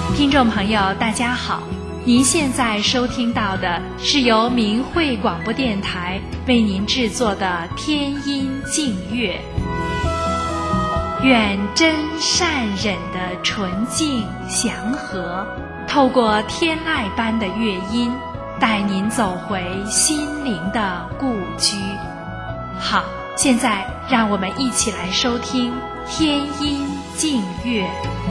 听众朋友大家好，您现在收听到的是由明慧广播电台为您制作的天音净乐。愿真善忍的纯净祥和，透过天籁般的乐音，带您走回心灵的故居。好，现在让我们一起来收听天音净乐。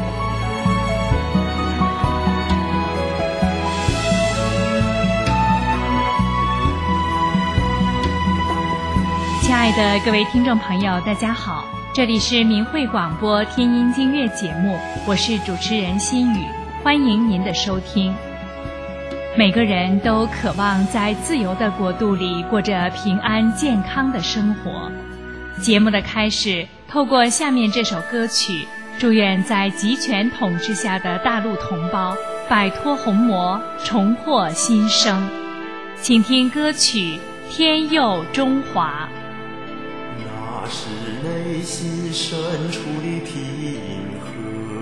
亲爱的各位听众朋友大家好，这里是明慧广播天音净乐节目，我是主持人心雨，欢迎您的收听。每个人都渴望在自由的国度里过着平安健康的生活。节目的开始，透过下面这首歌曲，祝愿在集权统治下的大陆同胞摆脱红魔，重获新生。请听歌曲《天佑中华》。 那是内心深处的平和，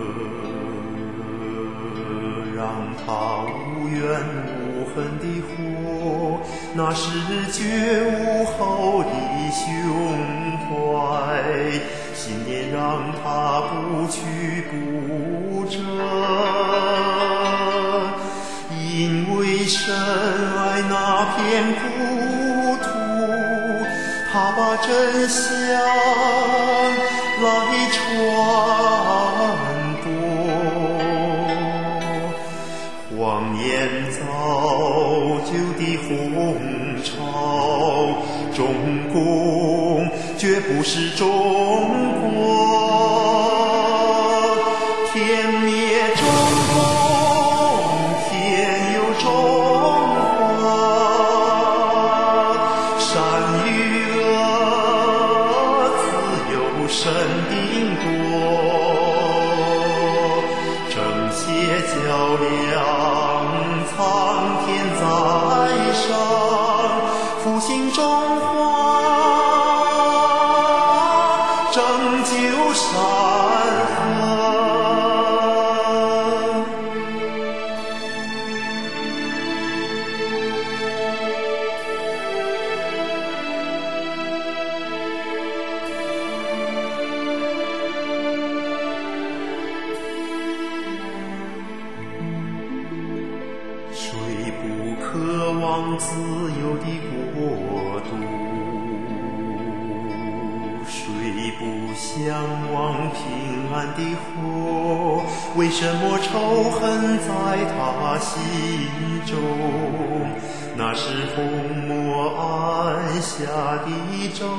让它无怨无恨的活，那是觉悟后的胸怀，信念让它不屈不折，因为深爱那片故土，他把真相来传播，谎言造就的红潮，中共绝不是中国，天灭中共，天佑中华，善与恶自有神定夺，正邪较量，苍天在上，复兴中华，拯救山河。谁不渴望自由的国度？谁不向往平安的活？为什么仇恨在他心中？那是红魔按下的咒。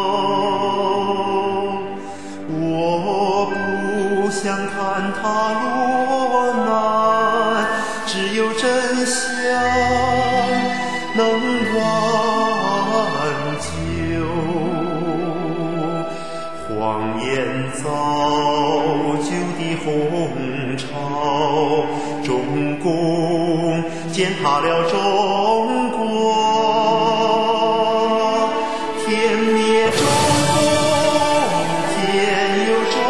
我不想看他落难，只有真相能挽救，谎言造就的红潮，中共践踏了中国，天灭中共，天佑中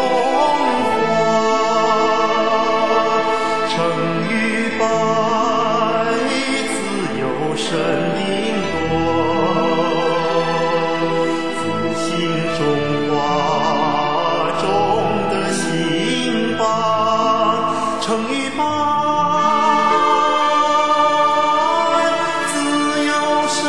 华，成与败自有神定夺，复兴中华中的兴邦，成与败自有神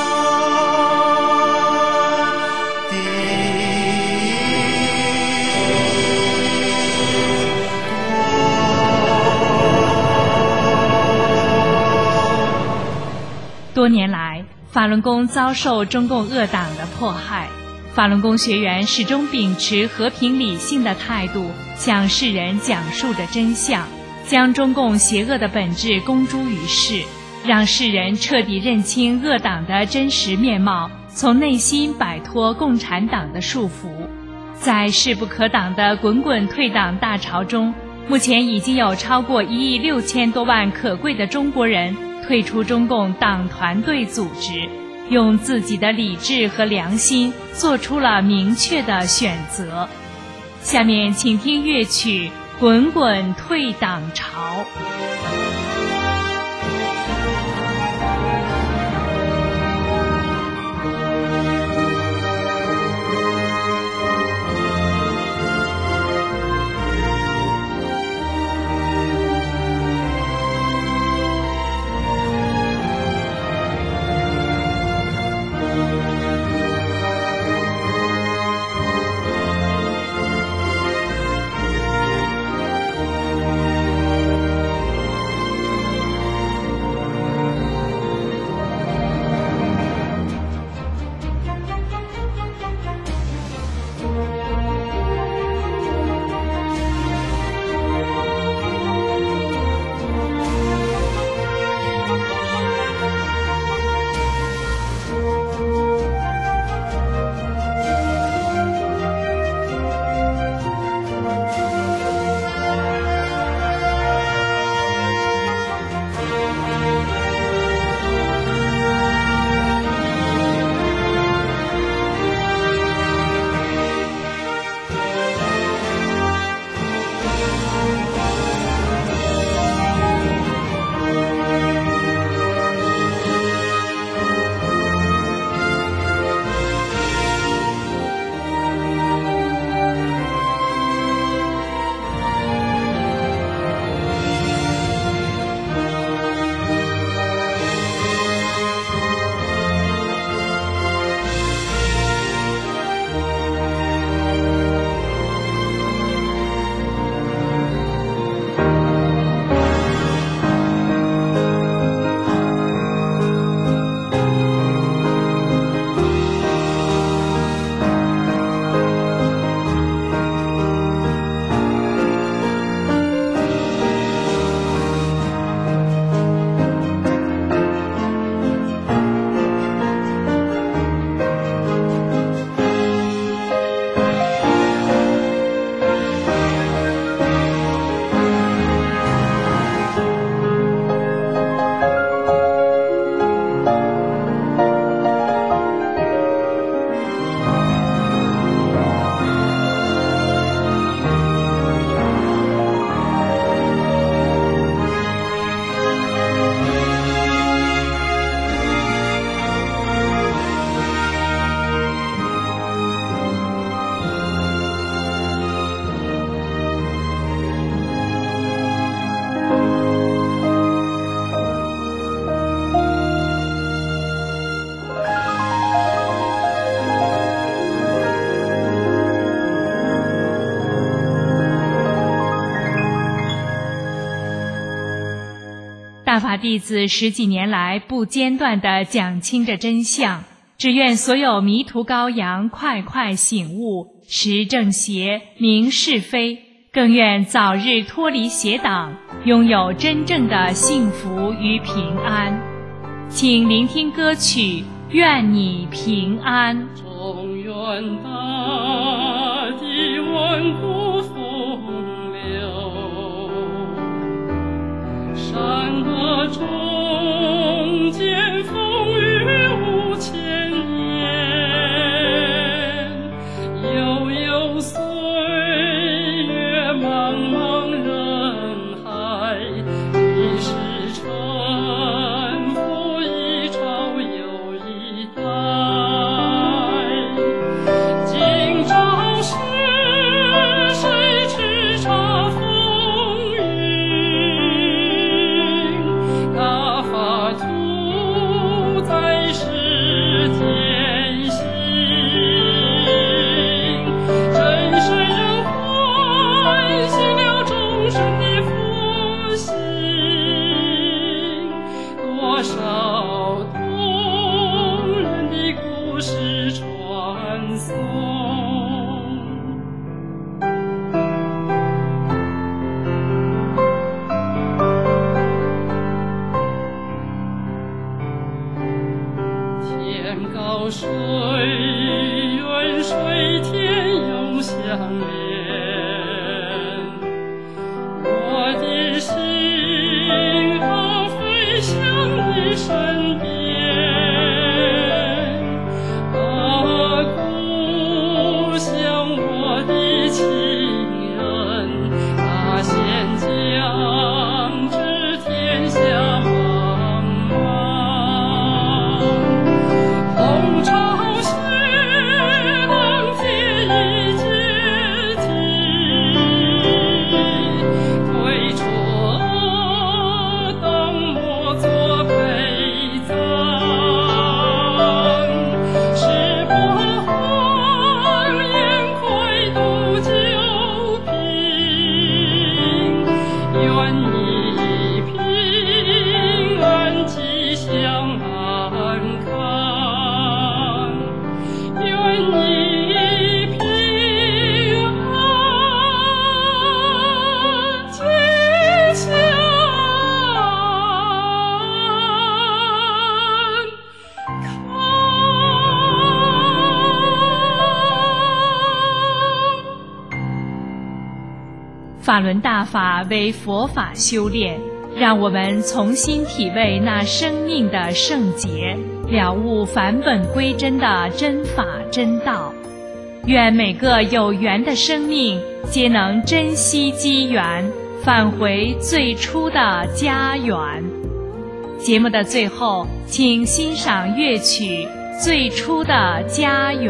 多年来，法轮功遭受中共恶党的迫害，法轮功学员始终秉持和平理性的态度，向世人讲述着真相，将中共邪恶的本质公诸于世，让世人彻底认清恶党的真实面貌，从内心摆脱共产党的束缚。在势不可挡的滚滚退党大潮中，目前已经有超过1亿6千多万可贵的中国人退出中共党团队组织，用自己的理智和良心做出了明确的选择。下面请听乐曲滚滚退党潮。大法弟子十几年来不间断地讲清着真相，只愿所有迷途羔羊快快醒悟，识正邪，明是非，更愿早日脱离邪党，拥有真正的幸福与平安。请聆听歌曲《愿你平安》。 中原大地万古风流，山河中间风雨无千年，悠悠岁月茫茫人海，一世沉浮一朝又一代。今朝是谁叱咤风云？大法图在世间行，真神人唤醒了众生的复兴，多少动人的故事传颂。天高水远，水天永相连，我的心啊飞向你身边，啊故乡我的亲人，啊法轮大法为佛法修炼，让我们重新体味那生命的圣洁，了悟返本归真的真法真道。愿每个有缘的生命皆能珍惜机缘，返回最初的家园。节目的最后，请欣赏乐曲《最初的家园》。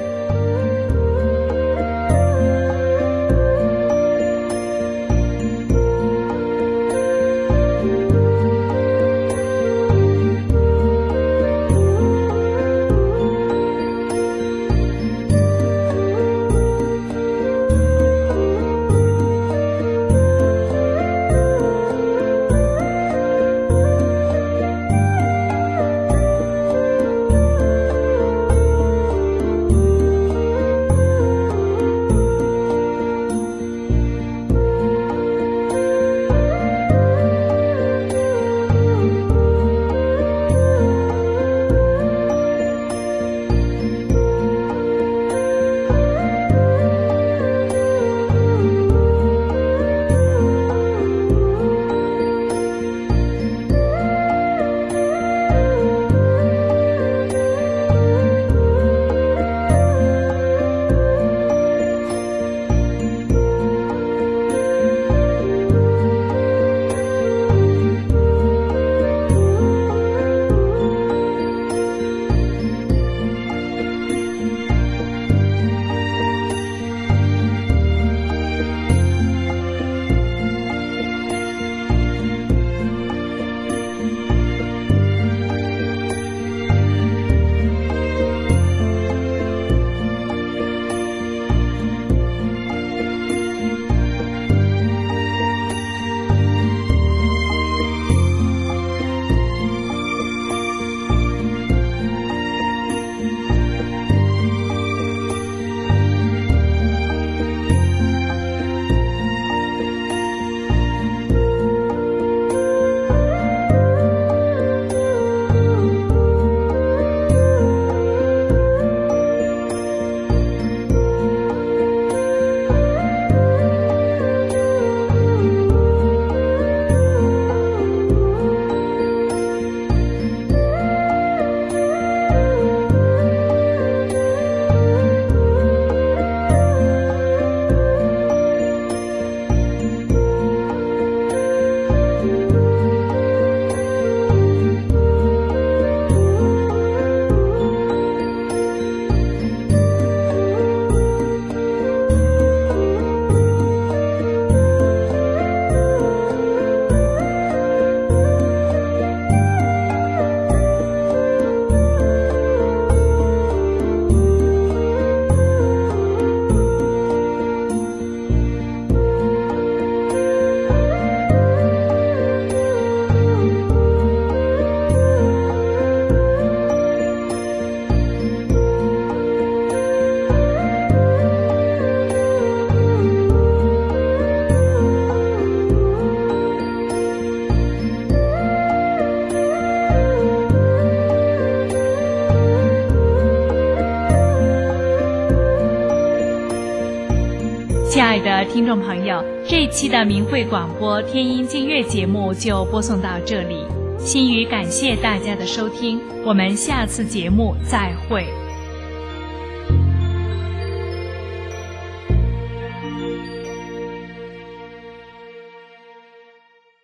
亲爱的听众朋友，这一期的明慧广播天音净乐节目就播送到这里，心语感谢大家的收听，我们下次节目再会。